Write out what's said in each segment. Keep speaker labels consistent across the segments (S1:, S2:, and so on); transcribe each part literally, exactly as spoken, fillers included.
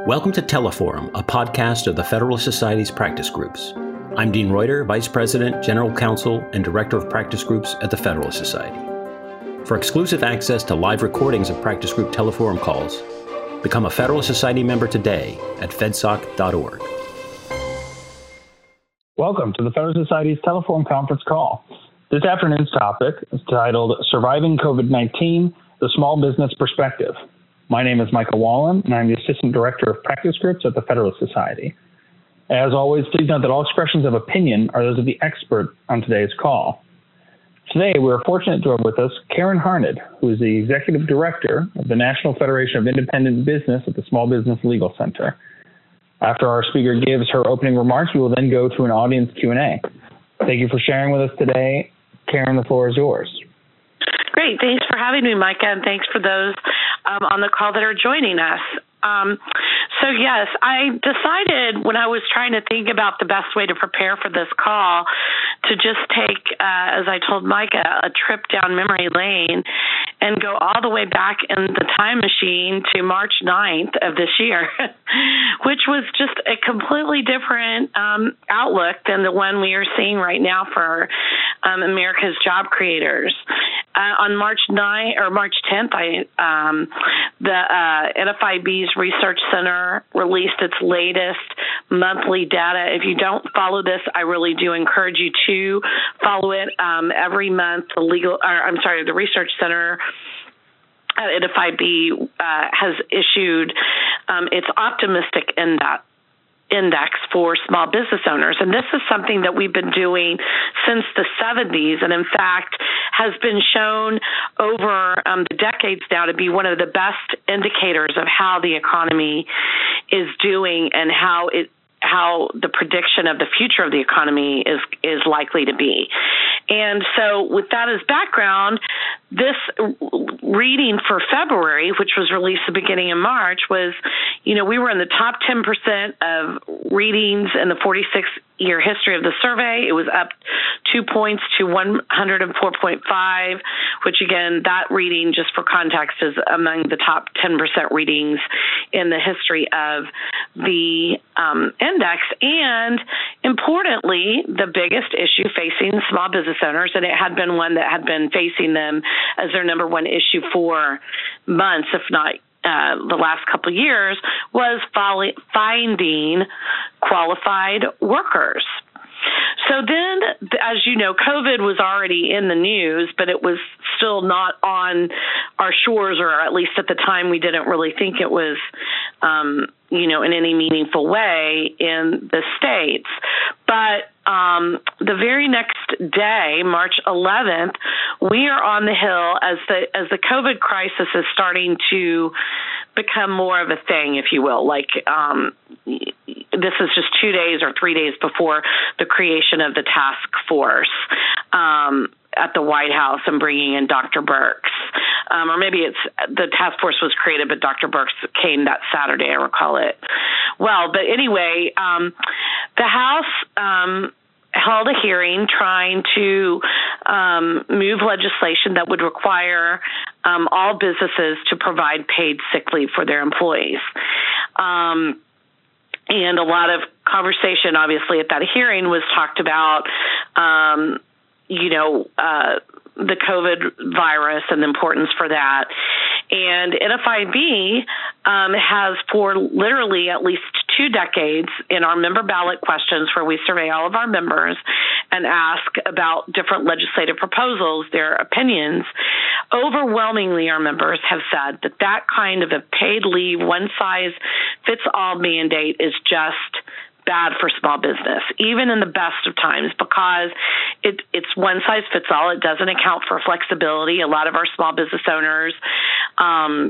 S1: Welcome to Teleforum, a podcast of the Federalist Society's practice groups. I'm Dean Reuter, Vice President, General Counsel, and Director of Practice Groups at the Federalist Society. For exclusive access to live recordings of practice group Teleforum calls, become a Federalist Society member today at fedsoc dot org.
S2: Welcome to the Federalist Society's Teleforum conference call. This afternoon's topic is titled Surviving COVID nineteen, the Small Business Perspective. My name is Michael Wallen, and I'm the Assistant Director of Practice Groups at the Federalist Society. As always, please note that all expressions of opinion are those of the expert on today's call. Today, we are fortunate to have with us Karen Harned, who is the Executive Director of the National Federation of Independent Business at the Small Business Legal Center. After our speaker gives her opening remarks, we will then go to an audience Q and A. Thank you for sharing with us today. Karen, the floor is yours.
S3: Great. Thanks for having me, Micah, and thanks for those um, on the call that are joining us. Um, so, yes, I decided when I was trying to think about the best way to prepare for this call to just take, uh, as I told Micah, a trip down memory lane and go all the way back in the time machine to March ninth of this year, which was just a completely different um, outlook than the one we are seeing right now for um, America's job creators. Uh, on March ninth or March tenth, I, um, the uh, N F I B's Research Center released its latest monthly data. If you don't follow this, I really do encourage you to follow it. Um, every month, the legal, or I'm sorry, the Research Center at N F I B uh, has issued um, its optimistic index. index for small business owners. And this is something that we've been doing since the seventies, and in fact has been shown over um, the decades now to be one of the best indicators of how the economy is doing and how it how the prediction of the future of the economy is is likely to be. And so with that as background, this reading for February, which was released at the beginning of March, was, you know, we were in the top ten percent of readings in the forty-six year history of the survey. It was up two points to one hundred four point five, which again, that reading, just for context, is among the top ten percent readings in the history of the um, index. And importantly, the biggest issue facing small business owners, and it had been one that had been facing them as their number one issue for months, if not Uh, the last couple of years, was finding qualified workers. So then, as you know, COVID was already in the news, but it was still not on our shores, or at least at the time we didn't really think it was, um, you know, in any meaningful way in the States. But um, the very next day, March eleventh, we are on the Hill as the as the COVID crisis is starting to become more of a thing, if you will. Like um, this is just two days or three days before the creation of the task force um, at the White House and bringing in Doctor Birx. Um, or maybe it's the task force was created, but Doctor Birx came that Saturday, I recall it well. But anyway, um, the House um, held a hearing trying to um, move legislation that would require um, all businesses to provide paid sick leave for their employees. Um, and a lot of conversation, obviously, at that hearing was talked about, um, you know, uh, the COVID virus and the importance for that. And N F I B um, has for literally at least two decades in our member ballot questions, where we survey all of our members and ask about different legislative proposals, their opinions, overwhelmingly our members have said that that kind of a paid leave, one-size-fits-all mandate is just bad for small business, even in the best of times, because it, it's one size fits all. It doesn't account for flexibility. A lot of our small business owners um,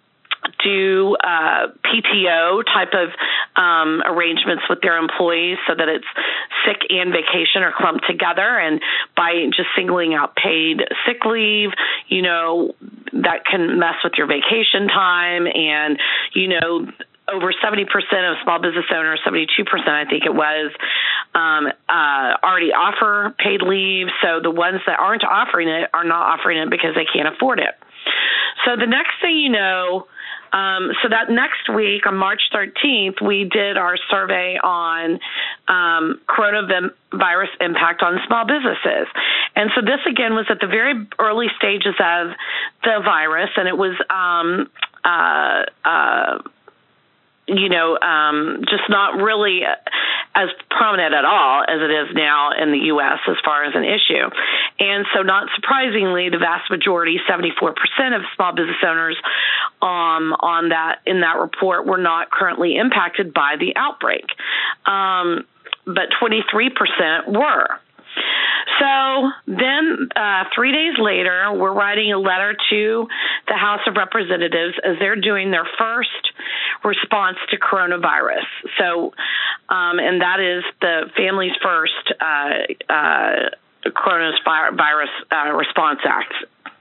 S3: do uh, P T O type of um, arrangements with their employees so that it's sick and vacation are clumped together. And by just singling out paid sick leave, you know, that can mess with your vacation time. And, you know, over seventy percent of small business owners, seventy-two percent I think it was, um, uh, already offer paid leave. So the ones that aren't offering it are not offering it because they can't afford it. So the next thing you know, Um, so that next week, on March thirteenth, we did our survey on um, coronavirus impact on small businesses. And so this, again, was at the very early stages of the virus, and it was um, uh, uh, you know, um, just not really as prominent at all as it is now in the U S as far as an issue. And so not surprisingly, the vast majority, seventy-four percent of small business owners um, on that in that report were not currently impacted by the outbreak. Um, but twenty-three percent were. So then uh, three days later, we're writing a letter to the House of Representatives as they're doing their first response to coronavirus. So, um, and that is the Families First uh, uh, Coronavirus uh, Response Act.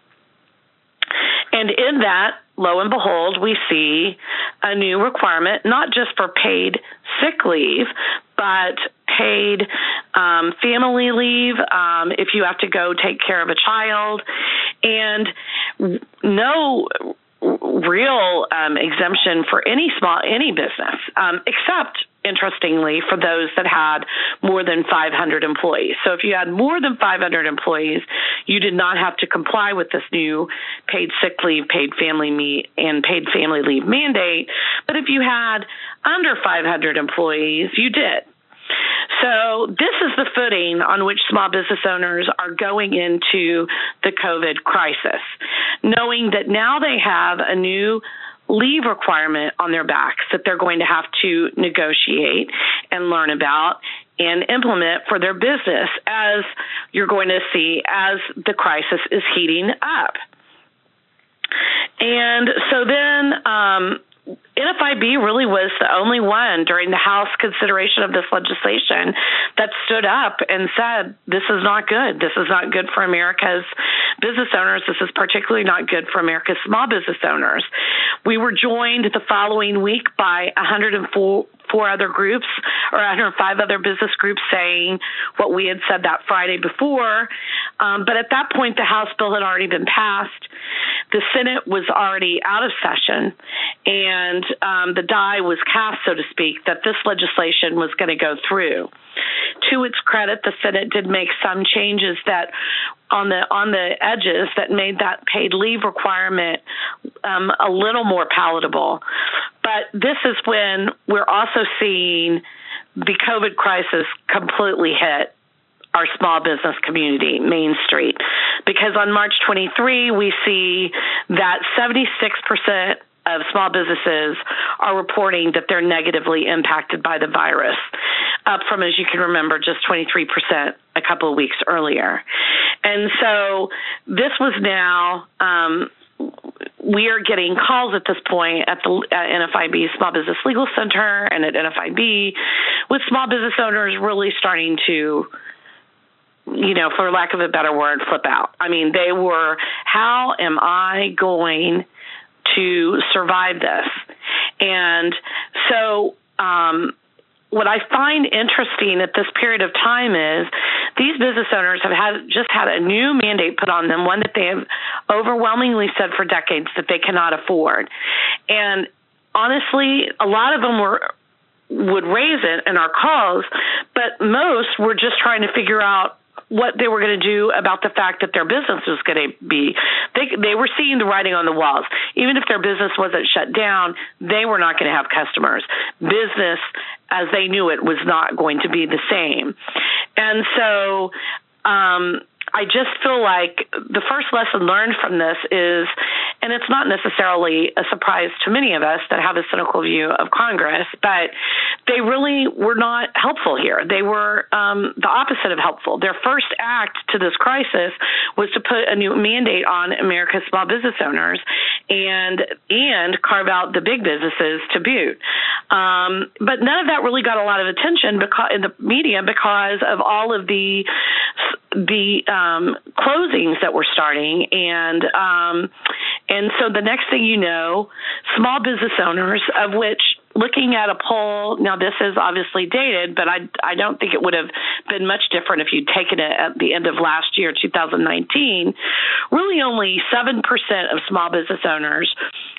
S3: And in that, lo and behold, we see a new requirement, not just for paid sick leave, but paid um, family leave um, if you have to go take care of a child, and no real um, exemption for any small any business, um, except, interestingly, for those that had more than five hundred employees. So if you had more than five hundred employees, you did not have to comply with this new paid sick leave, paid family leave, and paid family leave mandate. But if you had under five hundred employees, you did. So this is the footing on which small business owners are going into the COVID crisis, knowing that now they have a new leave requirement on their backs that they're going to have to negotiate and learn about and implement for their business, as you're going to see as the crisis is heating up. And so then um, N F I B really was the only one during the House consideration of this legislation that stood up and said, this is not good. This is not good for America's business owners. This is particularly not good for America's small business owners. We were joined the following week by one hundred four four other groups, or one hundred five other business groups, saying what we had said that Friday before. Um, but at that point, the House bill had already been passed. The Senate was already out of session, and um, the die was cast, so to speak, that this legislation was going to go through. To its credit, the Senate did make some changes that on the on the edges that made that paid leave requirement um, a little more palatable. But this is when we're also seeing the COVID crisis completely hit our small business community, Main Street, because on March twenty-third, we see that seventy-six percent of small businesses are reporting that they're negatively impacted by the virus, up from, as you can remember, just twenty-three percent a couple of weeks earlier. And so this was now, um, we are getting calls at this point at the at N F I B Small Business Legal Center and at N F I B with small business owners really starting to, you know, for lack of a better word, flip out. I mean, they were, how am I going to survive this? And so um, what I find interesting at this period of time is these business owners have had just had a new mandate put on them, one that they have overwhelmingly said for decades that they cannot afford. And honestly, a lot of them were would raise it in our calls, but most were just trying to figure out what they were going to do about the fact that their business was going to be, they they were seeing the writing on the walls. Even if their business wasn't shut down, they were not going to have customers. Business, as they knew it, was not going to be the same. And so um, I just feel like the first lesson learned from this is, and it's not necessarily a surprise to many of us that have a cynical view of Congress, but they really were not helpful here. They were um, the opposite of helpful. Their first act to this crisis was to put a new mandate on America's small business owners and and carve out the big businesses to boot. Um, but none of that really got a lot of attention because, in the media because of all of the the um, closings that were starting. And um, and so the next thing you know, small business owners, of which, looking at a poll, now this is obviously dated, but I, I don't think it would have been much different if you'd taken it at the end of last year, two thousand nineteen, really only seven percent of small business owners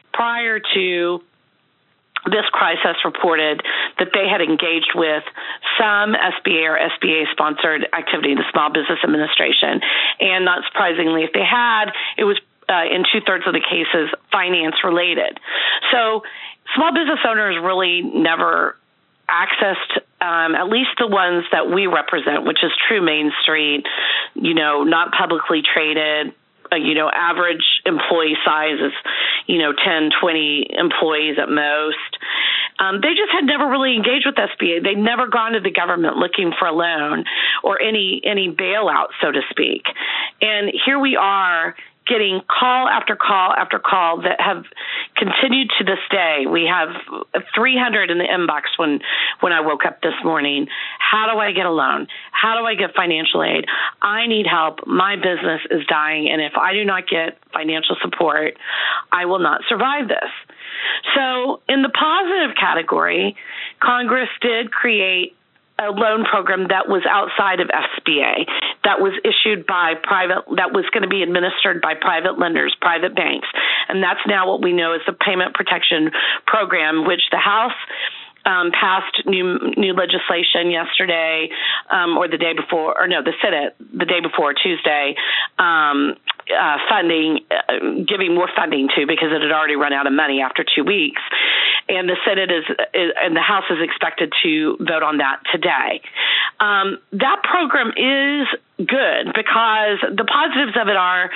S3: prior to this crisis, reported that they had engaged with some S B A or S B A-sponsored activity, the Small Business Administration. And not surprisingly, if they had, it was uh, in two-thirds of the cases finance-related. So small business owners really never accessed, um, at least the ones that we represent, which is true Main Street, you know, not publicly traded, uh, you know, average employee size is, you know, ten, twenty employees at most. Um, they just had never really engaged with S B A. They'd never gone to the government looking for a loan or any any bailout, so to speak. And here we are getting call after call after call that have continued to this day. We have three hundred in the inbox when, when I woke up this morning. How do I get a loan? How do I get financial aid? I need help. My business is dying, and if I do not get financial support, I will not survive this. So in the positive category, Congress did create a loan program that was outside of S B A, that was issued by private, that was going to be administered by private lenders, private banks. And that's now what we know as the Payment Protection Program, which the House um, passed new new legislation yesterday um, or the day before, or no, the Senate, the day before, Tuesday, um, uh, funding, uh, giving more funding to, because it had already run out of money after two weeks. And the Senate is, is and the House is expected to vote on that today. Um, that program is good because the positives of it are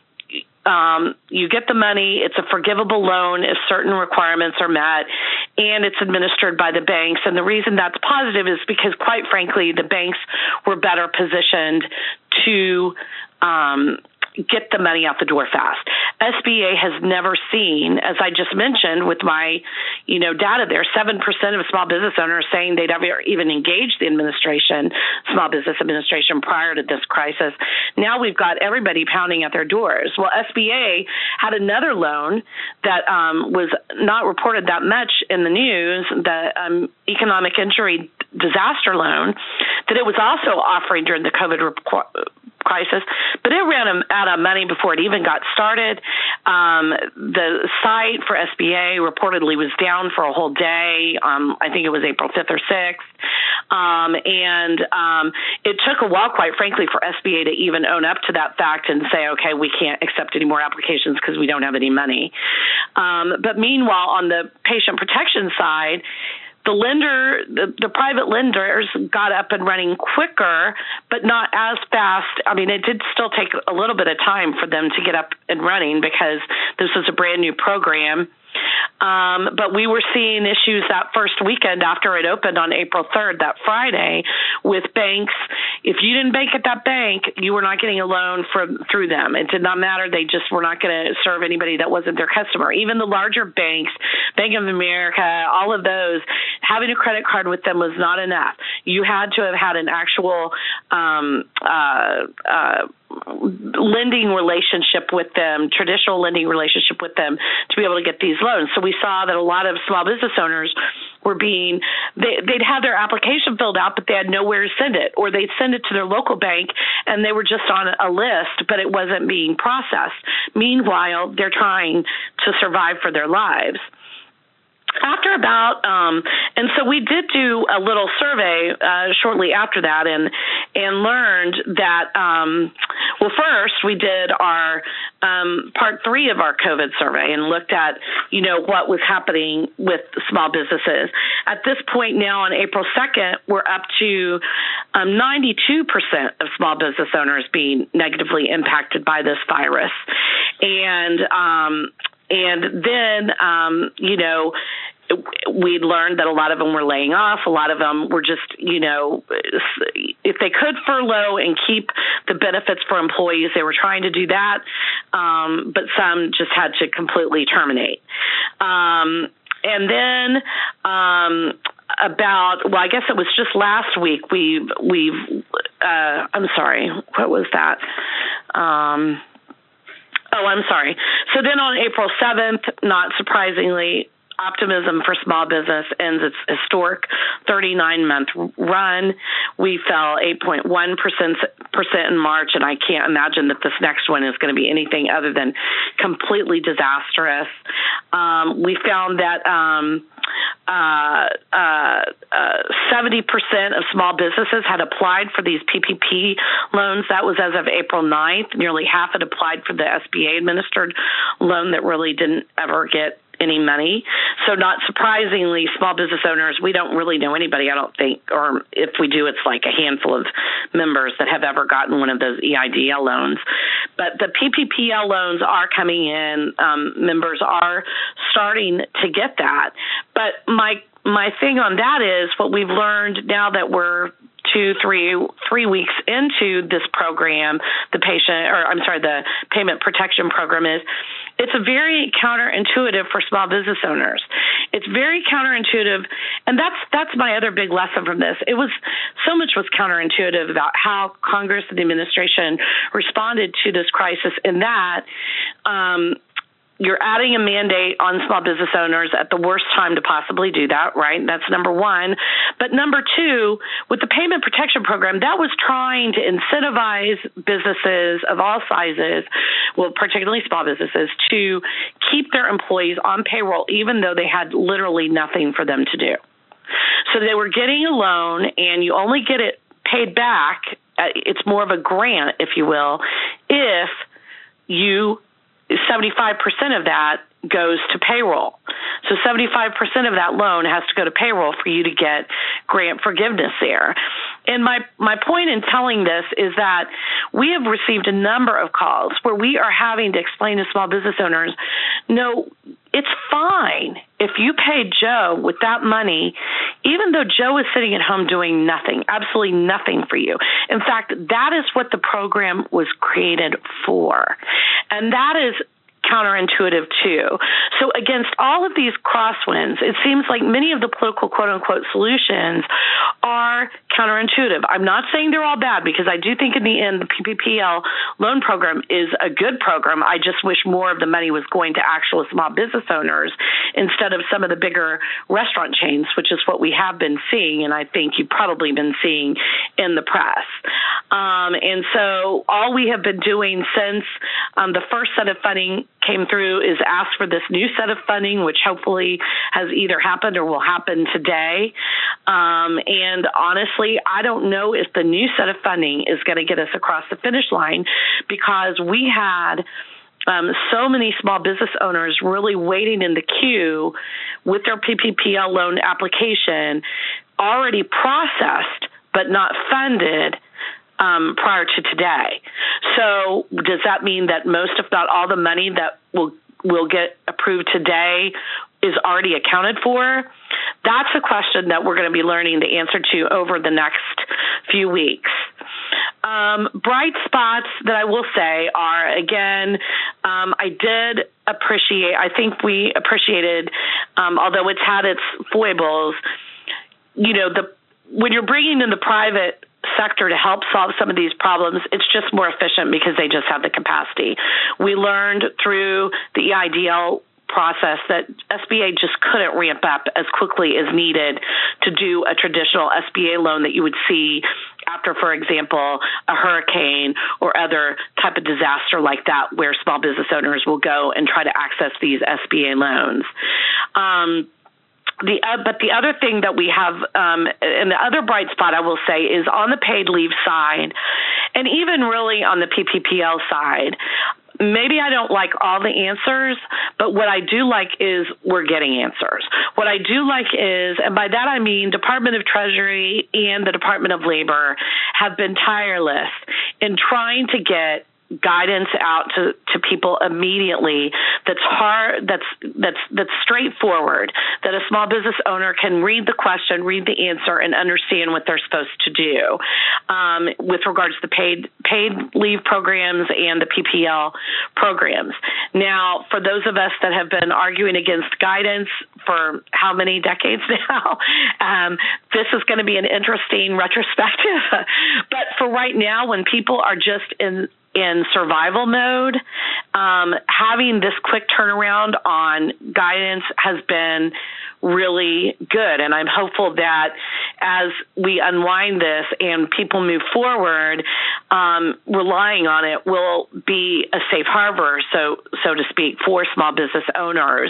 S3: um, you get the money, it's a forgivable loan if certain requirements are met, and it's administered by the banks. And the reason that's positive is because, quite frankly, the banks were better positioned to um, get the money out the door fast. S B A has never seen, as I just mentioned with my, you know, data there, seven percent of small business owners saying they'd ever even engaged the administration, Small Business Administration, prior to this crisis. Now we've got everybody pounding at their doors. Well, S B A had another loan that um, was not reported that much in the news, the um, economic injury disaster loan, that it was also offering during the COVID requ- crisis, but it ran out of money before it even got started. Um, the site for S B A reportedly was down for a whole day. Um, I think it was April fifth or sixth. Um, and um, it took a while, quite frankly, for S B A to even own up to that fact and say, okay, we can't accept any more applications because we don't have any money. Um, but meanwhile, on the patient protection side, The lender, the, the private lenders got up and running quicker, but not as fast. I mean, it did still take a little bit of time for them to get up and running because this was a brand new program. Um, but we were seeing issues that first weekend after it opened on April third, that Friday, with banks. If you didn't bank at that bank, you were not getting a loan from through them. It did not matter. They just were not going to serve anybody that wasn't their customer. Even the larger banks, Bank of America, all of those, having a credit card with them was not enough. You had to have had an actual um, uh, uh, lending relationship with them, traditional lending relationship with them, to be able to get these loans. So we saw that a lot of small business owners were being, they, they'd have their application filled out, but they had nowhere to send it, or they'd send it to their local bank and they were just on a list, but it wasn't being processed. Meanwhile, they're trying to survive for their lives. After about, um, and so we did do a little survey uh, shortly after that, and and learned that, um, well, first we did our um, part three of our COVID survey and looked at, you know, what was happening with small businesses. At this point now, on April second, we're up to um, ninety-two percent of small business owners being negatively impacted by this virus, and um, and then, um, you know, we learned that a lot of them were laying off. A lot of them were just, you know, if they could furlough and keep the benefits for employees, they were trying to do that. Um, but some just had to completely terminate. Um, and then um, about, well, I guess it was just last week, we, we've, uh, I'm sorry, what was that? Um, oh, I'm sorry. So then on April seventh, not surprisingly, optimism for small business ends its historic thirty-nine month run. We fell eight point one percent in March, and I can't imagine that this next one is going to be anything other than completely disastrous. Um, we found that um, uh, uh, uh, seventy percent of small businesses had applied for these P P P loans. That was as of April ninth. Nearly half had applied for the S B A-administered loan that really didn't ever get any money. So not surprisingly, small business owners, we don't really know anybody, I don't think, or if we do, it's like a handful of members that have ever gotten one of those E I D L loans. But the P P P L loans are coming in. Um, members are starting to get that. But my my thing on that is what we've learned now that we're two, three, three weeks into this program, the patient, or I'm sorry, the payment protection program is, it's a very counterintuitive for small business owners. It's very counterintuitive, and that's that's my other big lesson from this. It was so much was counterintuitive about how Congress and the administration responded to this crisis. In that, um, you're adding a mandate on small business owners at the worst time to possibly do that, right? That's number one. But number two, with the payment protection program, that was trying to incentivize businesses of all sizes, well, particularly small businesses, to keep their employees on payroll, even though they had literally nothing for them to do. So they were getting a loan, and you only get it paid back. It's more of a grant, if you will, if you seventy-five percent of that goes to payroll. So seventy-five percent of that loan has to go to payroll for you to get grant forgiveness there. And my, my point in telling this is that we have received a number of calls where we are having to explain to small business owners, no, it's fine if you pay Joe with that money, even though Joe is sitting at home doing nothing, absolutely nothing for you. In fact, that is what the program was created for. And that is counterintuitive too. So against all of these crosswinds, it seems like many of the political quote-unquote solutions are counterintuitive. I'm not saying they're all bad, because I do think in the end the P P P L loan program is a good program. I just wish more of the money was going to actual small business owners instead of some of the bigger restaurant chains, which is what we have been seeing, and I think you've probably been seeing in the press. Um, and so all we have been doing since um, the first set of funding came through is ask for this new set of funding, which hopefully has either happened or will happen today. Um, and honestly, I don't know if the new set of funding is going to get us across the finish line, because we had um, so many small business owners really waiting in the queue with their P P P L loan application already processed but not funded Um, prior to today. So does that mean that most, if not all, the money that will will get approved today is already accounted for? That's a question that we're going to be learning the answer to over the next few weeks. Um, bright spots that I will say are, again, um, I did appreciate, I think we appreciated, um, although it's had its foibles, you know, the when you're bringing in the private sector to help solve some of these problems, it's just more efficient because they just have the capacity. We learned through the E I D L process that S B A just couldn't ramp up as quickly as needed to do a traditional S B A loan that you would see after, for example, a hurricane or other type of disaster like that, where small business owners will go and try to access these S B A loans. Um, The, uh, but the other thing that we have, um, and the other bright spot I will say, is on the paid leave side, and even really on the P P P L side. Maybe I don't like all the answers, but what I do like is we're getting answers. What I do like is, and by that I mean Department of Treasury and the Department of Labor have been tireless in trying to get guidance out to, to people immediately that's hard, that's that's that's straightforward, that a small business owner can read the question, read the answer, and understand what they're supposed to do um, with regards to the paid paid leave programs and the P P L programs. Now, for those of us that have been arguing against guidance for how many decades now, um, this is going to be an interesting retrospective. But for right now, when people are just in in survival mode. Um, having this quick turnaround on guidance has been really good. And I'm hopeful that as we unwind this and people move forward, um, relying on it will be a safe harbor, so so to speak, for small business owners.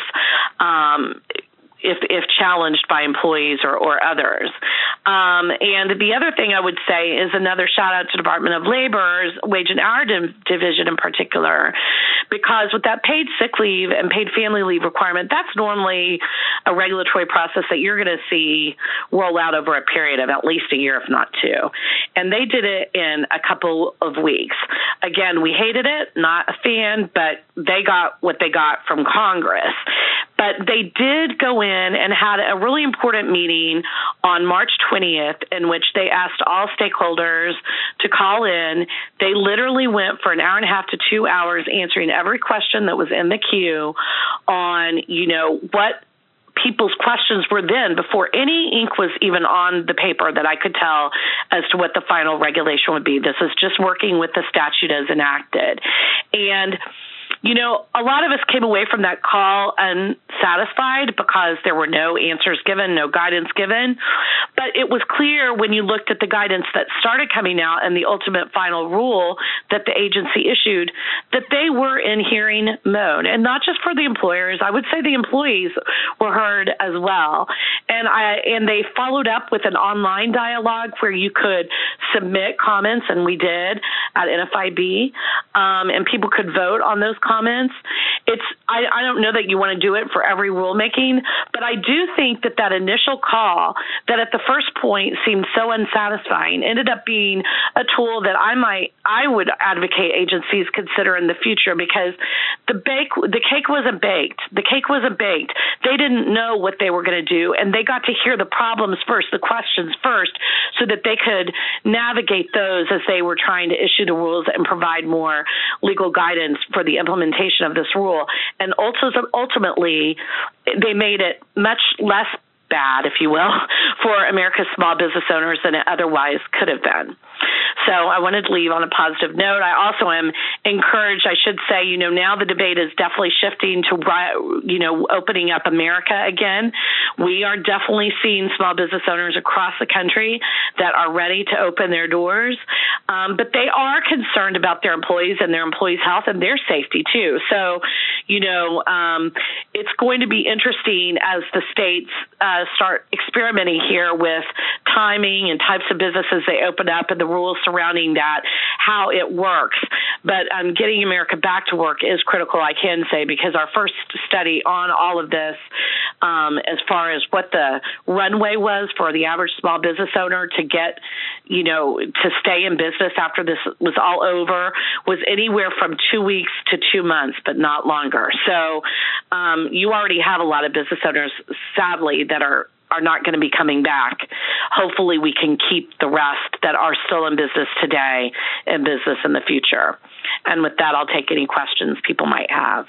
S3: Um, if if challenged by employees or, or others. Um, and the other thing I would say is another shout out to Department of Labor's Wage and Hour Div- Division in particular, because with that paid sick leave and paid family leave requirement, that's normally a regulatory process that you're going to see roll out over a period of at least a year, if not two. And they did it in a couple of weeks. Again, we hated it, not a fan, but they got what they got from Congress. But they did go in and had a really important meeting on March twentieth in which they asked all stakeholders to call in. They literally went for an hour and a half to two hours answering every question that was in the queue on, you know, what people's questions were then before any ink was even on the paper that I could tell as to what the final regulation would be. This is just working with the statute as enacted. And you know, a lot of us came away from that call unsatisfied because there were no answers given, no guidance given. But it was clear when you looked at the guidance that started coming out and the ultimate final rule that the agency issued that they were in hearing mode. And not just for the employers, I would say the employees were heard as well. And I and they followed up with an online dialogue where you could submit comments, and we did at N F I B, um, and people could vote on those comments. It's I, I don't know that you want to do it for every rulemaking, but I do think that that initial call that at the first point seemed so unsatisfying ended up being a tool that I might I would advocate agencies consider in the future, because the bake the cake wasn't baked. The cake wasn't baked. They didn't know what they were going to do, and they got to hear the problems first, the questions first, so that they could navigate those as they were trying to issue the rules and provide more legal guidance for the implementation of this rule. And ultimately, they made it much less bad, if you will, for America's small business owners than it otherwise could have been. So I wanted to leave on a positive note. I also am encouraged, I should say, you know, now the debate is definitely shifting to, you know, opening up America again. We are definitely seeing small business owners across the country that are ready to open their doors, um, but they are concerned about their employees and their employees' health and their safety too. So, you know, um, it's going to be interesting as the states uh, start experimenting here with timing and types of businesses they open up and the rules surrounding that, how it works. But um, getting America back to work is critical, I can say, because our first study on all of this, um, as far as what the runway was for the average small business owner to get, you know, to stay in business after this was all over, was anywhere from two weeks to two months, but not longer. So um, you already have a lot of business owners, sadly, that are are not going to be coming back. Hopefully we can keep the rest that are still in business today in business in the future. And with that, I'll take any questions people might have.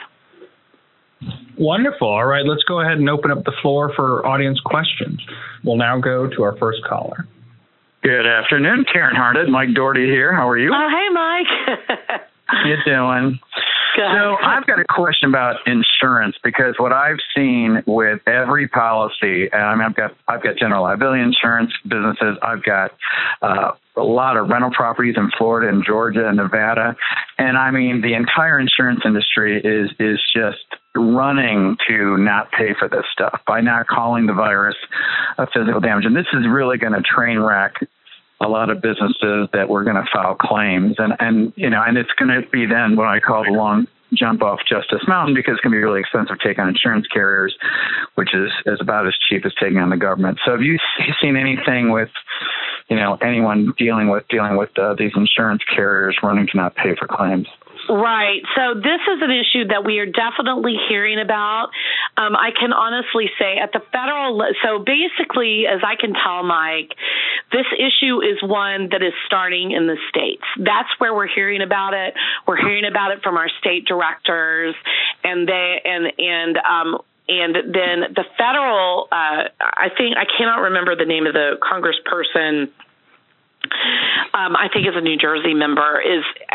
S2: Wonderful. All right, let's go ahead and open up the floor for audience questions. We'll now go to our first caller.
S4: Good afternoon, Karen Harnett, Mike Doherty here. How are you?
S3: Oh, hey, Mike.
S4: How you doing?
S3: Good.
S4: So I've got a question about insurance, because what I've seen with every policy, and I mean, I've got I've got general liability insurance businesses. I've got uh, a lot of rental properties in Florida and Georgia and Nevada, and I mean, the entire insurance industry is is just running to not pay for this stuff by not calling the virus a physical damage, and this is really going to train wreck a lot of businesses that were going to file claims. And, and you know, and it's going to be then what I call the long jump off Justice Mountain, because it's going to be really expensive to take on insurance carriers, which is, is about as cheap as taking on the government. So have you seen anything with, you know, anyone dealing with dealing with uh, these insurance carriers running to not pay for claims?
S3: Right. So this is an issue that we are definitely hearing about. Um, I can honestly say at the federal, so basically, as I can tell, Mike, this issue is one that is starting in the states. That's where we're hearing about it. We're hearing about it from our state directors, and they and and um, and then the federal. Uh, I think I cannot remember the name of the congressperson. Um, I think as a New Jersey member, is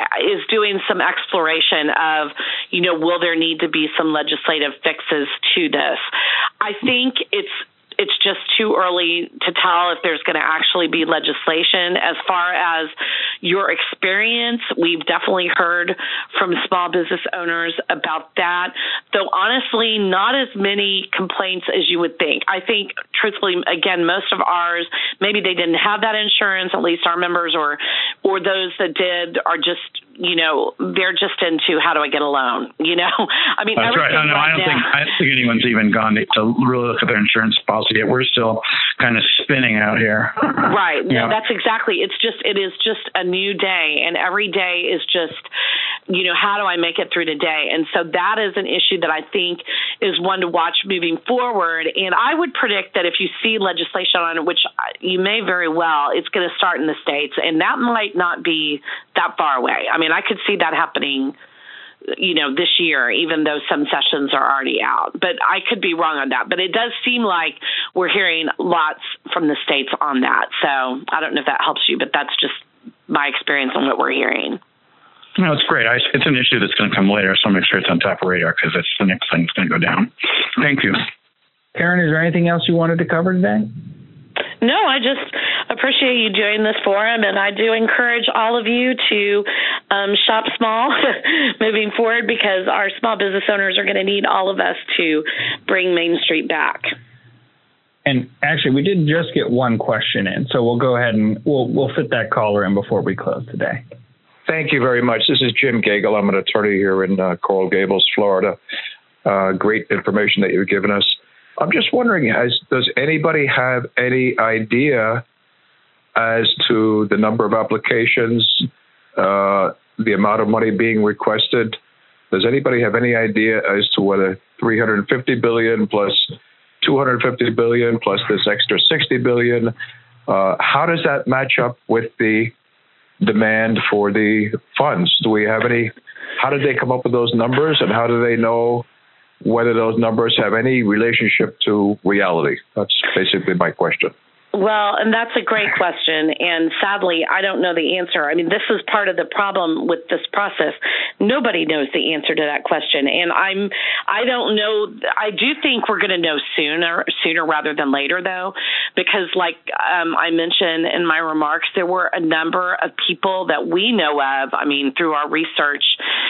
S3: is doing some exploration of, you know, will there need to be some legislative fixes to this? I think it's It's just too early to tell if there's going to actually be legislation. As far as your experience, we've definitely heard from small business owners about that, though honestly, not as many complaints as you would think. I think, truthfully, again, most of ours, maybe they didn't have that insurance, at least our members, or or those that did are just, you know, they're just into how do I get a loan, you know? I mean,
S5: that's right. No, no,
S3: right
S5: I don't
S3: now,
S5: think I don't think anyone's even gone to, to really look at their insurance policy yet. We're still kind of spinning out here.
S3: Right. No,
S5: Yeah.
S3: that's exactly. It's just, it is just a new day, and every day is just, you know, how do I make it through the day? And so that is an issue that I think is one to watch moving forward. And I would predict that if you see legislation on it, which you may very well, it's going to start in the states, and that might not be that far away. I mean, I could see that happening, you know, this year, even though some sessions are already out. But I could be wrong on that. But it does seem like we're hearing lots from the states on that. So I don't know if that helps you, but that's just my experience on what we're hearing.
S5: No, it's great. I, it's an issue that's going to come later, so make sure it's on top of radar because it's the next thing that's going to go down. Thank you.
S2: Karen, is there anything else you wanted to cover today?
S3: No, I just appreciate you doing this forum, and I do encourage all of you to um, shop small moving forward, because our small business owners are going to need all of us to bring Main Street back.
S2: And actually, we did just get one question in, so we'll go ahead and we'll we'll fit that caller in before we close today.
S6: Thank you very much. This is Jim Gagel. I'm an attorney here in uh, Coral Gables, Florida. Uh, great information that you've given us. I'm just wondering, has, does anybody have any idea as to the number of applications, uh, the amount of money being requested? Does anybody have any idea as to whether three hundred fifty billion dollars plus two hundred fifty billion dollars plus this extra sixty billion dollars, uh, how does that match up with the demand for the funds? Do we have any, how did they come up with those numbers, and how do they know whether those numbers have any relationship to reality? That's basically my question.
S3: Well, and that's a great question. And sadly, I don't know the answer. I mean, this is part of the problem with this process. Nobody knows the answer to that question. And I'm, I don't know. I do think we're going to know sooner, sooner rather than later, though, because like um, I mentioned in my remarks, there were a number of people that we know of, I mean, through our research,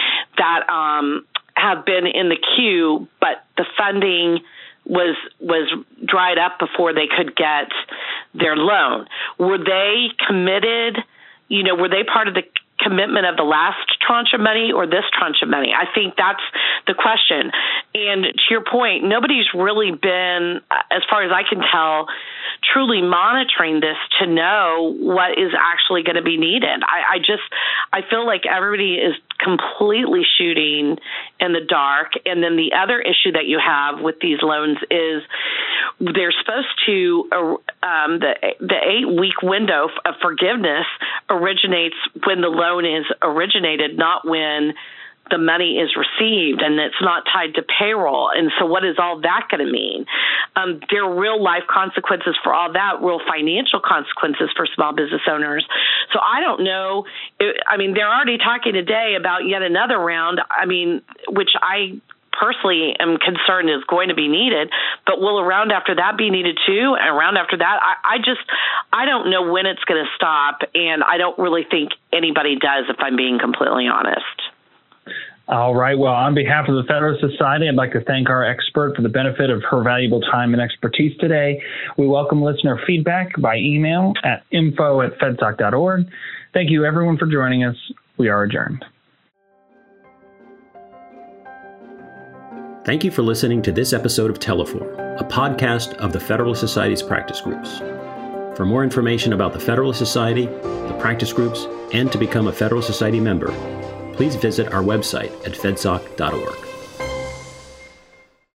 S3: that um, have been in the queue, but the funding was was dried up before they could get their loan. Were they committed? You know, were they part of the commitment of the last tranche of money or this tranche of money? I think that's the question. And to your point, nobody's really been, as far as I can tell, truly monitoring this to know what is actually going to be needed. I, I just, I feel like everybody is completely shooting in the dark. And then the other issue that you have with these loans is they're supposed to, uh, um, the the eight-week window of forgiveness originates when the loan is originated, not when the money is received, and it's not tied to payroll. And so what is all that going to mean? Um, there are real life consequences for all that, real financial consequences for small business owners. So I don't know. I mean, they're already talking today about yet another round, I mean, which I personally am concerned is going to be needed, but will a round after that be needed too? And a round after that? I, I just, I don't know when it's going to stop, and I don't really think anybody does, if I'm being completely honest.
S2: All right. Well, on behalf of the Federalist Society, I'd like to thank our expert for the benefit of her valuable time and expertise today. We welcome listener feedback by email at info at fedsoc dot org. Thank you, everyone, for joining us. We are adjourned.
S1: Thank you for listening to this episode of Teleform, a podcast of the Federalist Society's practice groups. For more information about the Federalist Society, the practice groups, and to become a Federalist Society member, please visit our website at fedsoc dot org.